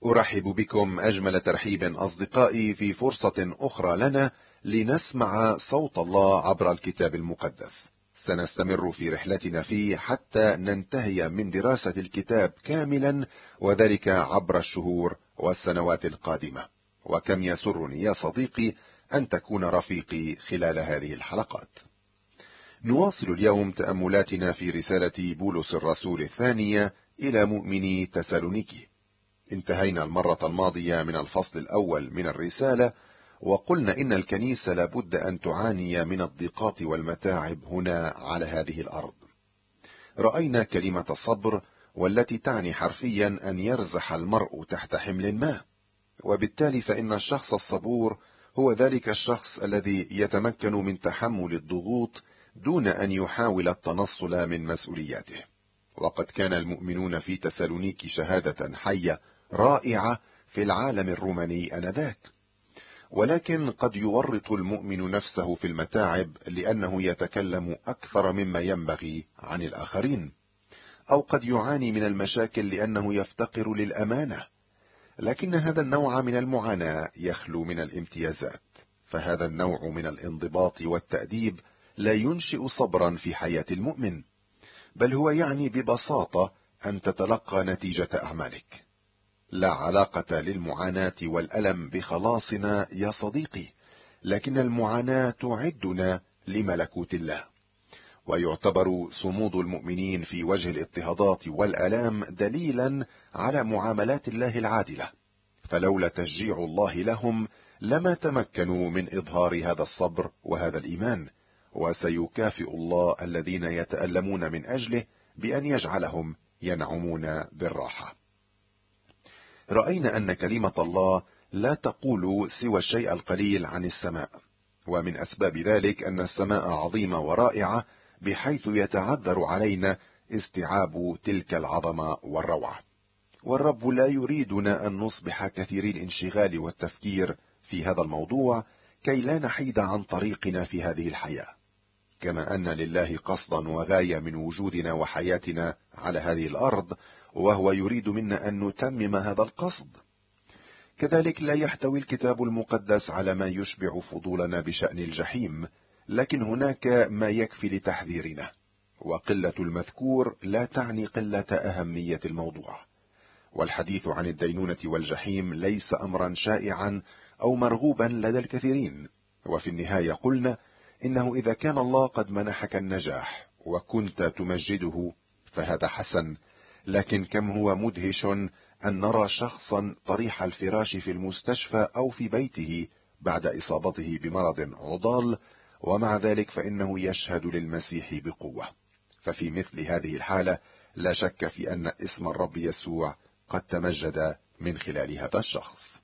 أرحب بكم أجمل ترحيب أصدقائي في فرصة أخرى لنا لنسمع صوت الله عبر الكتاب المقدس. سنستمر في رحلتنا فيه حتى ننتهي من دراسة الكتاب كاملا، وذلك عبر الشهور والسنوات القادمة. وكم يسرني يا صديقي أن تكون رفيقي خلال هذه الحلقات. نواصل اليوم تأملاتنا في رسالة بولس الرسول الثانية إلى مؤمني تسالونيكي. انتهينا المرة الماضية من الفصل الأول من الرسالة، وقلنا إن الكنيسة لابد أن تعاني من الضيقات والمتاعب هنا على هذه الأرض. رأينا كلمة الصبر، والتي تعني حرفيا أن يرزح المرء تحت حمل ما، وبالتالي فإن الشخص الصبور هو ذلك الشخص الذي يتمكن من تحمل الضغوط دون أن يحاول التنصل من مسؤولياته. وقد كان المؤمنون في تسالونيكي شهادة حية رائعة في العالم الروماني آنذاك، ولكن قد يورط المؤمن نفسه في المتاعب لأنه يتكلم أكثر مما ينبغي عن الآخرين، أو قد يعاني من المشاكل لأنه يفتقر للأمانة. لكن هذا النوع من المعاناة يخلو من الامتيازات، فهذا النوع من الانضباط والتأديب لا ينشئ صبرا في حياة المؤمن، بل هو يعني ببساطة أن تتلقى نتيجة أعمالك. لا علاقة للمعاناة والألم بخلاصنا يا صديقي، لكن المعاناة تعدنا لملكوت الله. ويعتبر صمود المؤمنين في وجه الاضطهادات والآلام دليلا على معاملات الله العادلة، فلولا تشجيع الله لهم لما تمكنوا من إظهار هذا الصبر وهذا الإيمان. وسيكافئ الله الذين يتألمون من أجله بأن يجعلهم ينعمون بالراحة. رأينا أن كلمة الله لا تقول سوى الشيء القليل عن السماء، ومن أسباب ذلك أن السماء عظيمة ورائعة بحيث يتعذر علينا استيعاب تلك العظمة والروعة. والرب لا يريدنا أن نصبح كثيري الانشغال والتفكير في هذا الموضوع كي لا نحيد عن طريقنا في هذه الحياة، كما أن لله قصدا وغاية من وجودنا وحياتنا على هذه الأرض، وهو يريد منا أن نتمم هذا القصد. كذلك لا يحتوي الكتاب المقدس على ما يشبع فضولنا بشأن الجحيم، لكن هناك ما يكفي لتحذيرنا، وقلة المذكور لا تعني قلة أهمية الموضوع. والحديث عن الدينونة والجحيم ليس أمرا شائعا أو مرغوبا لدى الكثيرين. وفي النهاية قلنا إنه إذا كان الله قد منحك النجاح وكنت تمجده فهذا حسن، لكن كم هو مدهش أن نرى شخصا طريح الفراش في المستشفى أو في بيته بعد إصابته بمرض عضال، ومع ذلك فإنه يشهد للمسيح بقوة. ففي مثل هذه الحالة لا شك في أن اسم الرب يسوع قد تمجد من خلال هذا الشخص.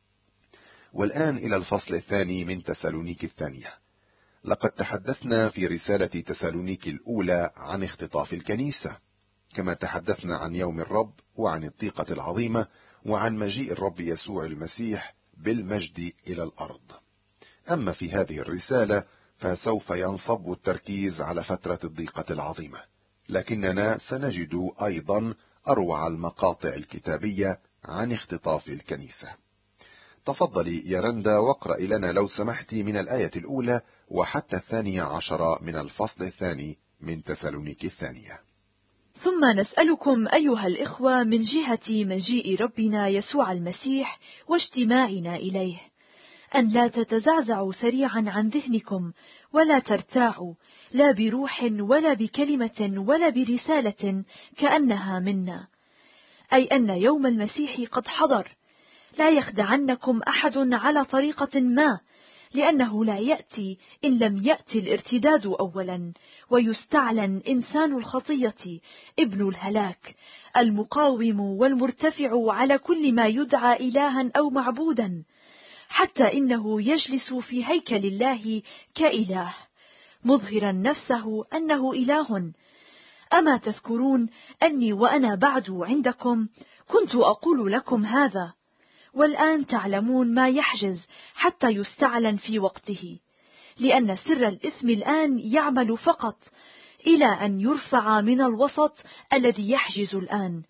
والآن إلى الفصل الثاني من تسالونيكي الثانية. لقد تحدثنا في رسالة تسالونيكي الأولى عن اختطاف الكنيسة، كما تحدثنا عن يوم الرب وعن الضيقة العظيمة وعن مجيء الرب يسوع المسيح بالمجد إلى الأرض. أما في هذه الرسالة فسوف ينصب التركيز على فترة الضيقة العظيمة، لكننا سنجد أيضا أروع المقاطع الكتابية عن اختطاف الكنيسة. تفضلي يا رندا واقرأ لنا لو سمحت من الآية الأولى وحتى 12 من الفصل الثاني من تسالونيكي الثانية. ثم نسألكم أيها الإخوة من جهة مجيء ربنا يسوع المسيح واجتماعنا إليه أن لا تتزعزعوا سريعا عن ذهنكم ولا ترتاعوا، لا بروح ولا بكلمة ولا برسالة كأنها منا، أي أن يوم المسيح قد حضر. لا يخدعنكم أحد على طريقة ما، لأنه لا يأتي إن لم يأتي الارتداد أولا، ويستعلن إنسان الخطية ابن الهلاك المقاوم والمرتفع على كل ما يدعى إلها أو معبودا، حتى إنه يجلس في هيكل الله كإله مظهرا نفسه أنه إله. أما تذكرون أني وأنا بعد عندكم كنت أقول لكم هذا، والآن تعلمون ما يحجز حتى يستعلن في وقته، لأن سر الإثم الآن يعمل فقط إلى أن يرفع من الوسط الذي يحجز الآن،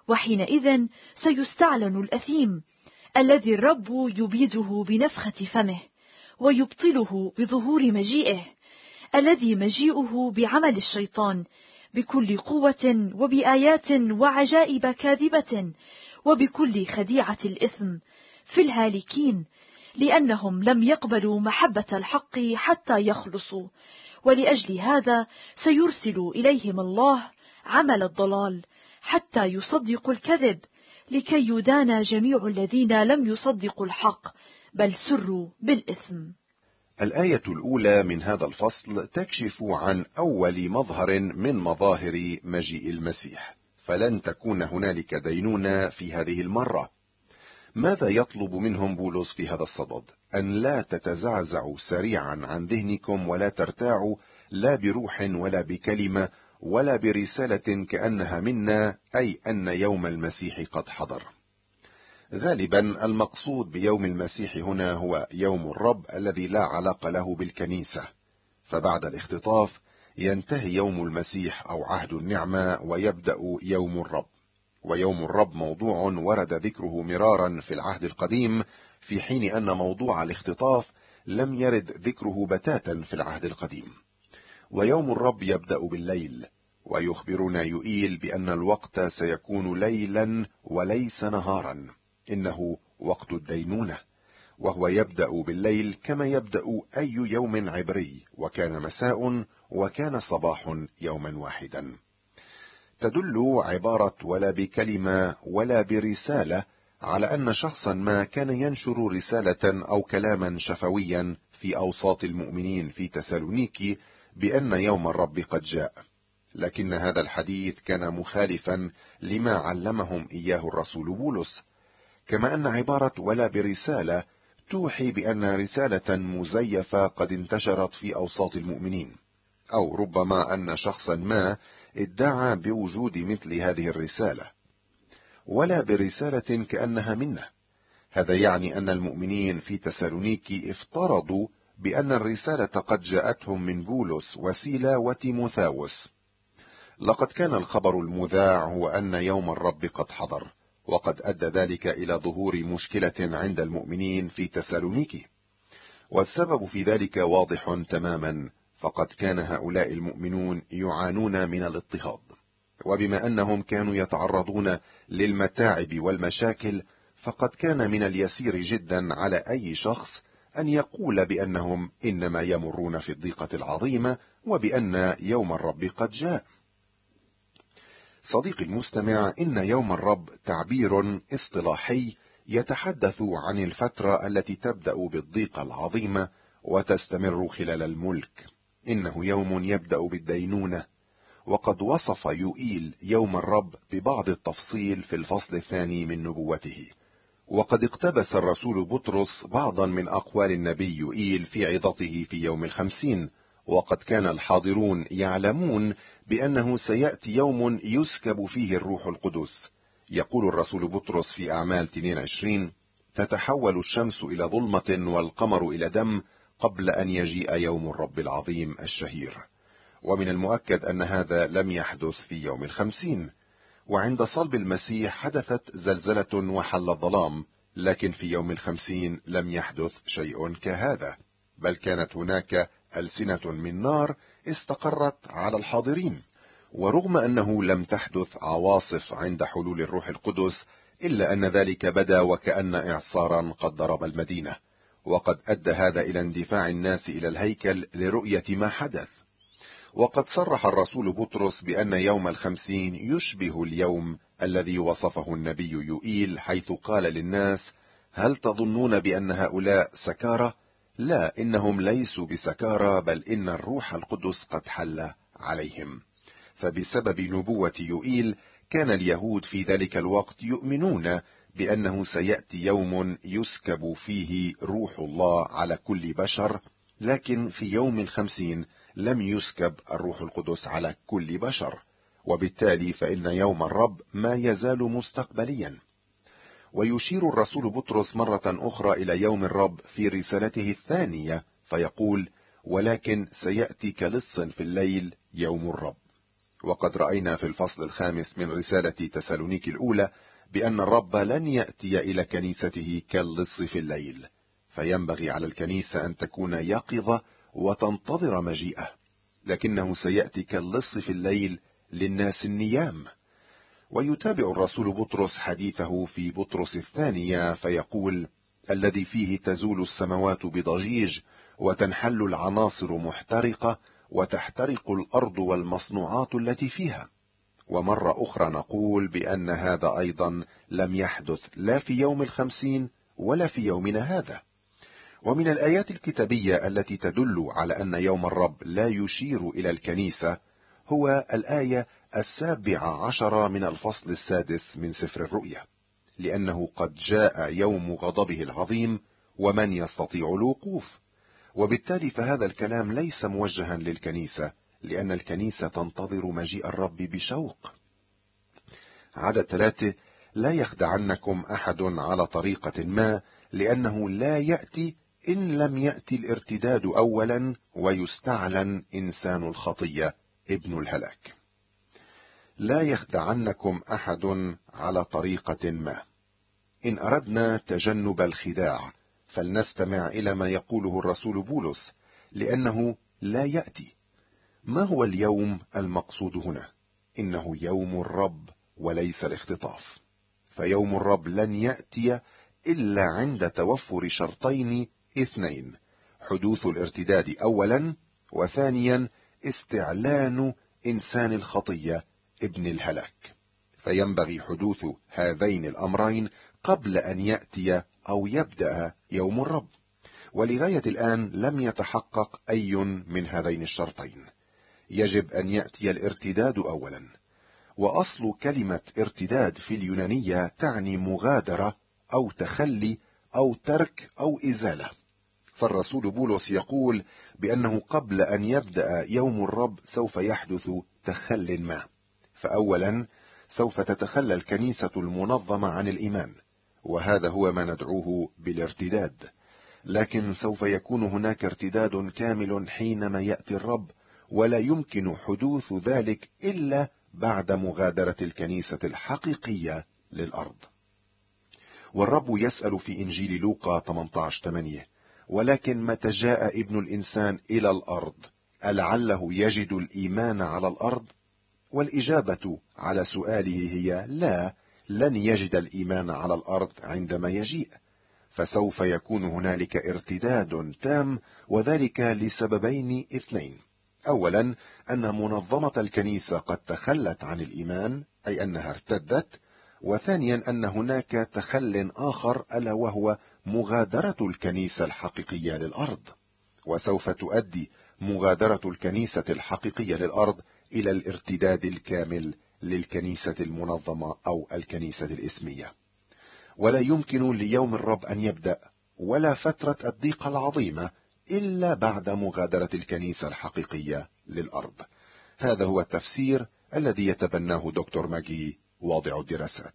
وحينئذ سيستعلن الأثيم الذي الرب يبيده بنفخة فمه، ويبطله بظهور مجيئه، الذي مجيئه بعمل الشيطان بكل قوة وبآيات وعجائب كاذبة وبكل خديعة الإثم في الهالكين، لأنهم لم يقبلوا محبة الحق حتى يخلصوا. ولأجل هذا سيرسل إليهم الله عمل الضلال حتى يصدقوا الكذب، لكي يدان جميع الذين لم يصدقوا الحق بل سروا بالإثم. الآية الأولى من هذا الفصل تكشف عن أول مظهر من مظاهر مجيء المسيح، فلن تكون هنالك دينونة في هذه المرة. ماذا يطلب منهم بولس في هذا الصدد؟ أن لا تتزعزعوا سريعا عن ذهنكم ولا ترتاعوا، لا بروح ولا بكلمة ولا برسالة كأنها منا، أي أن يوم المسيح قد حضر. غالبا المقصود بيوم المسيح هنا هو يوم الرب الذي لا علاقة له بالكنيسة، فبعد الاختطاف ينتهي يوم المسيح أو عهد النعمة ويبدأ يوم الرب. ويوم الرب موضوع ورد ذكره مرارا في العهد القديم، في حين أن موضوع الاختطاف لم يرد ذكره بتاتا في العهد القديم. ويوم الرب يبدأ بالليل، ويخبرنا يوئيل بأن الوقت سيكون ليلا وليس نهارا، إنه وقت الدينونة، وهو يبدأ بالليل كما يبدأ أي يوم عبري، وكان مساء وكان صباح يوما واحدا. تدل عبارة ولا بكلمة ولا برسالة على أن شخصا ما كان ينشر رسالة أو كلاما شفويا في أوساط المؤمنين في تسالونيكي بأن يوم الرب قد جاء، لكن هذا الحديث كان مخالفا لما علمهم إياه الرسول بولس، كما أن عبارة ولا برسالة توحي بأن رسالة مزيفة قد انتشرت في أوساط المؤمنين، أو ربما أن شخصا ما ادعى بوجود مثل هذه الرسالة. ولا برسالة كأنها منه، هذا يعني أن المؤمنين في تسالونيكي افترضوا بأن الرسالة قد جاءتهم من بولس وسيلة وتيموثاوس. لقد كان الخبر المذاع هو أن يوم الرب قد حضر، وقد أدى ذلك إلى ظهور مشكلة عند المؤمنين في تسالونيكي، والسبب في ذلك واضح تماما، فقد كان هؤلاء المؤمنون يعانون من الاضطهاد، وبما أنهم كانوا يتعرضون للمتاعب والمشاكل، فقد كان من اليسير جدا على أي شخص أن يقول بأنهم إنما يمرون في الضيقة العظيمة، وبأن يوم الرب قد جاء. صديقي المستمع، إن يوم الرب تعبير اصطلاحي يتحدث عن الفترة التي تبدأ بالضيقة العظيمة وتستمر خلال الملك. إنه يوم يبدأ بالدينونة، وقد وصف يوئيل يوم الرب ببعض التفصيل في الفصل الثاني من نبوته. وقد اقتبس الرسول بطرس بعضا من أقوال النبي يوئيل في عظته في يوم 50، وقد كان الحاضرون يعلمون بأنه سيأتي يوم يسكب فيه الروح القدس. يقول الرسول بطرس في أعمال 22: تتحول الشمس إلى ظلمة والقمر إلى دم قبل أن يجيء يوم الرب العظيم الشهير. ومن المؤكد أن هذا لم يحدث في يوم 50، وعند صلب المسيح حدثت زلزلة وحل الظلام، لكن في يوم 50 لم يحدث شيء كهذا، بل كانت هناك ألسنة من نار استقرت على الحاضرين. ورغم أنه لم تحدث عواصف عند حلول الروح القدس، إلا أن ذلك بدا وكأن إعصارا قد ضرب المدينة، وقد أدى هذا إلى اندفاع الناس إلى الهيكل لرؤية ما حدث. وقد صرح الرسول بطرس بأن يوم 50 يشبه اليوم الذي وصفه النبي يوئيل، حيث قال للناس: هل تظنون بأن هؤلاء سكارى؟ لا، إنهم ليسوا بسكارى، بل إن الروح القدس قد حل عليهم. فبسبب نبوة يوئيل كان اليهود في ذلك الوقت يؤمنون بأنه سيأتي يوم يسكب فيه روح الله على كل بشر، لكن في يوم 50 لم يسكب الروح القدس على كل بشر، وبالتالي فإن يوم الرب ما يزال مستقبليا. ويشير الرسول بطرس مرة أخرى إلى يوم الرب في رسالته الثانية، فيقول: ولكن سيأتي كلص في الليل يوم الرب. وقد رأينا في الفصل 5 من رسالة تسالونيكي الأولى بأن الرب لن يأتي إلى كنيسته كاللص في الليل، فينبغي على الكنيسة أن تكون يقظة وتنتظر مجيئه، لكنه سيأتي كاللص في الليل للناس النيام. ويتابع الرسول بطرس حديثه في بطرس الثانية فيقول: الذي فيه تزول السماوات بضجيج، وتنحل العناصر محترقة، وتحترق الأرض والمصنوعات التي فيها. ومرة أخرى نقول بأن هذا أيضا لم يحدث لا في يوم 50 ولا في يومنا هذا. ومن الآيات الكتابية التي تدل على أن يوم الرب لا يشير إلى الكنيسة هو الآية 17 من الفصل 6 من سفر الرؤيا: لأنه قد جاء يوم غضبه العظيم، ومن يستطيع الوقوف. وبالتالي فهذا الكلام ليس موجها للكنيسة، لأن الكنيسة تنتظر مجيء الرب بشوق. عدد 3: لا يخدعنكم أحد على طريقة ما، لأنه لا يأتي إن لم يأتي الارتداد أولا، ويستعلن إنسان الخطية ابن الهلاك. لا يخدعنكم أحد على طريقة ما. إن أردنا تجنب الخداع فلنستمع إلى ما يقوله الرسول بولس، لأنه لا يأتي. ما هو اليوم المقصود هنا؟ إنه يوم الرب وليس الاختطاف. فيوم الرب لن يأتي إلا عند توفر شرطين اثنين: حدوث الارتداد أولا، وثانيا استعلان إنسان الخطية ابن الهلاك. فينبغي حدوث هذين الأمرين قبل أن يأتي أو يبدأ يوم الرب. ولغاية الآن لم يتحقق أي من هذين الشرطين. يجب أن يأتي الارتداد أولا. وأصل كلمة ارتداد في اليونانية تعني مغادرة أو تخلي أو ترك أو إزالة. فالرسول بولس يقول بأنه قبل أن يبدأ يوم الرب سوف يحدث تخل ما. فأولا سوف تتخلى الكنيسة المنظمة عن الإيمان، وهذا هو ما ندعوه بالارتداد. لكن سوف يكون هناك ارتداد كامل حينما يأتي الرب، ولا يمكن حدوث ذلك إلا بعد مغادرة الكنيسة الحقيقية للأرض. والرب يسأل في إنجيل لوقا 18:8: ولكن متى جاء ابن الإنسان إلى الأرض ألعله يجد الإيمان على الأرض؟ والإجابة على سؤاله هي لا، لن يجد الإيمان على الأرض عندما يجيء. فسوف يكون هنالك ارتداد تام، وذلك لسببين اثنين: أولا أن منظمة الكنيسة قد تخلت عن الإيمان، أي أنها ارتدت. وثانيا أن هناك تخل آخر، ألا وهو مغادرة الكنيسة الحقيقية للأرض. وسوف تؤدي مغادرة الكنيسة الحقيقية للأرض إلى الارتداد الكامل للكنيسة المنظمة أو الكنيسة الإسمية. ولا يمكن ليوم الرب أن يبدأ ولا فترة الضيقة العظيمة إلا بعد مغادرة الكنيسة الحقيقية للأرض. هذا هو التفسير الذي يتبناه دكتور ماجي واضع الدراسات.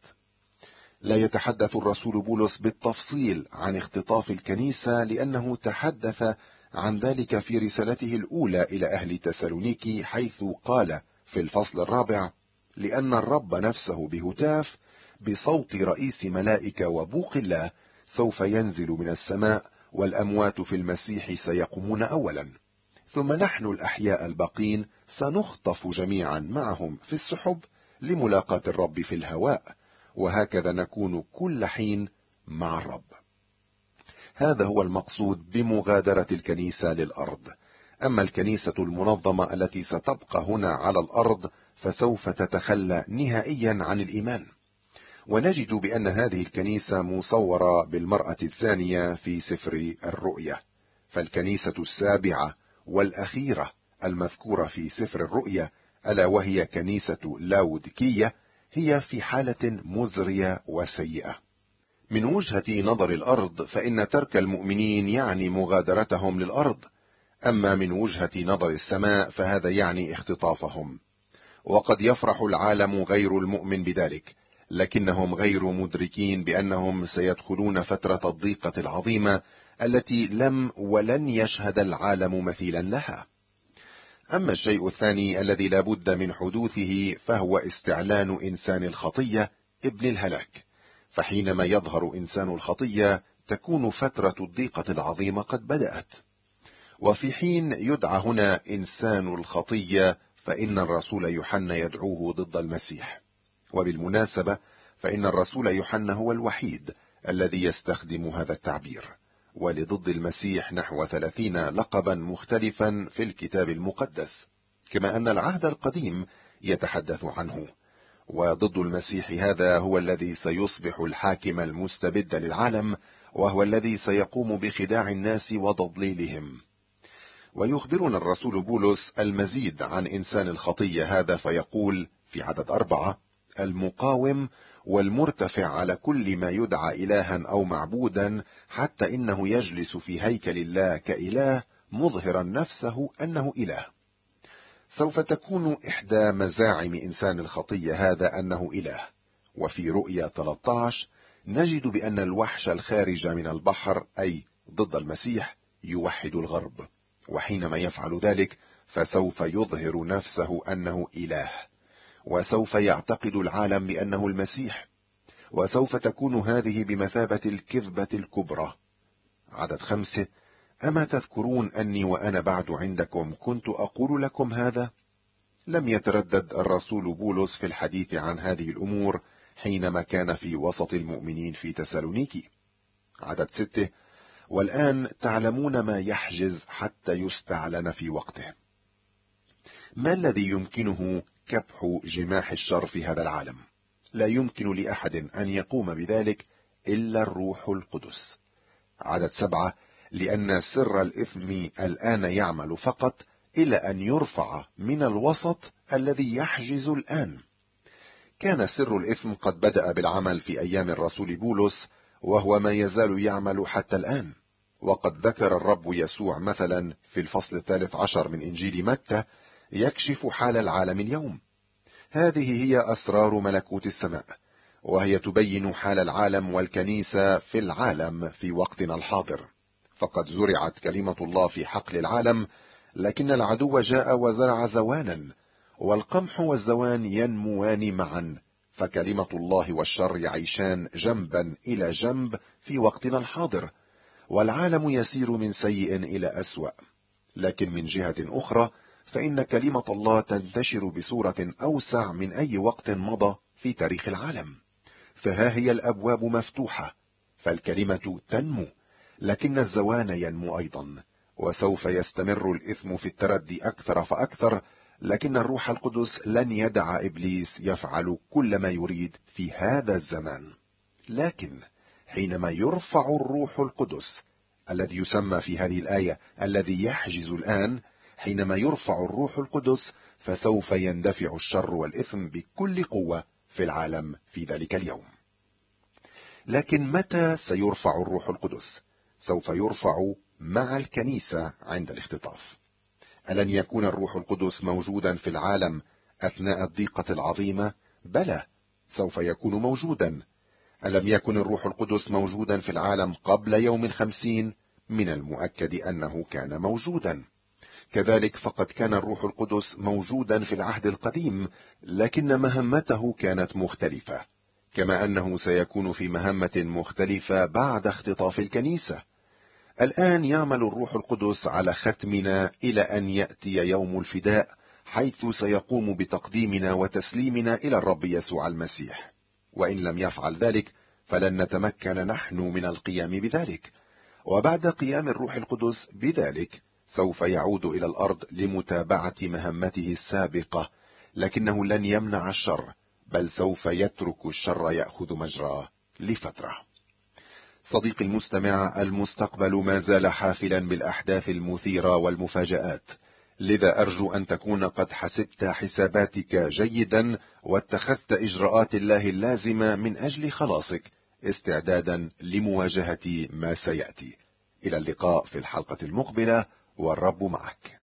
لا يتحدث الرسول بولس بالتفصيل عن اختطاف الكنيسة، لأنه تحدث عن ذلك في رسالته الأولى إلى أهل تسالونيكي، حيث قال في الفصل 4: لأن الرب نفسه بهتاف بصوت رئيس ملائكة وبوق الله سوف ينزل من السماء، والأموات في المسيح سيقومون أولا، ثم نحن الأحياء الباقين سنخطف جميعا معهم في السحب لملاقاة الرب في الهواء، وهكذا نكون كل حين مع الرب. هذا هو المقصود بمغادرة الكنيسة للأرض. أما الكنيسة المنظمة التي ستبقى هنا على الأرض فسوف تتخلى نهائيا عن الإيمان. ونجد بأن هذه الكنيسة مصورة بالمرأة الثانية في سفر الرؤيا. فالكنيسة السابعة والأخيرة المذكورة في سفر الرؤيا، ألا وهي كنيسة لاوديكية، هي في حالة مزرية وسيئة. من وجهة نظر الأرض فإن ترك المؤمنين يعني مغادرتهم للأرض، أما من وجهة نظر السماء فهذا يعني اختطافهم. وقد يفرح العالم غير المؤمن بذلك، لكنهم غير مدركين بأنهم سيدخلون فترة الضيقة العظيمة التي لم ولن يشهد العالم مثيلا لها. أما الشيء الثاني الذي لا بد من حدوثه فهو استعلان إنسان الخطية ابن الهلاك، فحينما يظهر إنسان الخطية تكون فترة الضيقة العظيمة قد بدأت. وفي حين يدعى هنا إنسان الخطية فإن الرسول يوحنا يدعوه ضد المسيح، وبالمناسبة فإن الرسول يوحنا هو الوحيد الذي يستخدم هذا التعبير، ولضد المسيح نحو 30 لقبا مختلفا في الكتاب المقدس، كما أن العهد القديم يتحدث عنه. وضد المسيح هذا هو الذي سيصبح الحاكم المستبد للعالم، وهو الذي سيقوم بخداع الناس وتضليلهم. ويخبرنا الرسول بولس المزيد عن إنسان الخطية هذا فيقول في عدد 4: المقاوم والمرتفع على كل ما يدعى إلها أو معبودا، حتى إنه يجلس في هيكل الله كإله مظهرا نفسه أنه إله. سوف تكون إحدى مزاعم إنسان الخطية هذا أنه إله. وفي رؤيا 13 نجد بأن الوحش الخارج من البحر أي ضد المسيح يوحد الغرب، وحينما يفعل ذلك فسوف يظهر نفسه أنه إله، وسوف يعتقد العالم بأنه المسيح، وسوف تكون هذه بمثابة الكذبة الكبرى. عدد 5: أما تذكرون أني وأنا بعد عندكم كنت أقول لكم هذا؟ لم يتردد الرسول بولس في الحديث عن هذه الأمور حينما كان في وسط المؤمنين في تسالونيكي. عدد 6: والآن تعلمون ما يحجز حتى يستعلن في وقته. ما الذي يمكنه كبح جماح الشر في هذا العالم؟ لا يمكن لأحد أن يقوم بذلك إلا الروح القدس. عدد 7: لأن سر الإثم الآن يعمل فقط إلى أن يرفع من الوسط الذي يحجز الآن. كان سر الإثم قد بدأ بالعمل في أيام الرسول بولس، وهو ما يزال يعمل حتى الآن. وقد ذكر الرب يسوع مثلا في الفصل 13 من إنجيل متى يكشف حال العالم اليوم. هذه هي أسرار ملكوت السماء، وهي تبين حال العالم والكنيسة في العالم في وقتنا الحاضر. فقد زرعت كلمة الله في حقل العالم، لكن العدو جاء وزرع زوانا، والقمح والزوان ينموان معا، فكلمة الله والشر يعيشان جنبا إلى جنب في وقتنا الحاضر، والعالم يسير من سيء إلى أسوأ. لكن من جهة أخرى فإن كلمة الله تنتشر بصورة أوسع من أي وقت مضى في تاريخ العالم. فها هي الأبواب مفتوحة، فالكلمة تنمو، لكن الزوان ينمو أيضا، وسوف يستمر الإثم في التردي أكثر فأكثر، لكن الروح القدس لن يدع إبليس يفعل كل ما يريد في هذا الزمان. لكن حينما يرفع الروح القدس الذي يسمى في هذه الآية الذي يحجز الآن، حينما يرفع الروح القدس فسوف يندفع الشر والإثم بكل قوة في العالم في ذلك اليوم. لكن متى سيرفع الروح القدس؟ سوف يرفع مع الكنيسة عند الاختطاف. ألن يكون الروح القدس موجودا في العالم أثناء الضيقة العظيمة؟ بلى، سوف يكون موجودا. ألم يكن الروح القدس موجودا في العالم قبل يوم 50؟ من المؤكد أنه كان موجودا. كذلك فقد كان الروح القدس موجودا في العهد القديم، لكن مهمته كانت مختلفة، كما أنه سيكون في مهمة مختلفة بعد اختطاف الكنيسة. الآن يعمل الروح القدس على ختمنا إلى أن يأتي يوم الفداء، حيث سيقوم بتقديمنا وتسليمنا إلى الرب يسوع المسيح. وإن لم يفعل ذلك فلن نتمكن نحن من القيام بذلك. وبعد قيام الروح القدس بذلك سوف يعود إلى الأرض لمتابعة مهمته السابقة، لكنه لن يمنع الشر، بل سوف يترك الشر يأخذ مجراه لفترة. صديقي المستمع، المستقبل ما زال حافلا بالأحداث المثيرة والمفاجآت، لذا أرجو أن تكون قد حسبت حساباتك جيدا واتخذت إجراءات الله اللازمة من أجل خلاصك، استعدادا لمواجهة ما سيأتي. إلى اللقاء في الحلقة المقبلة، والرب معك.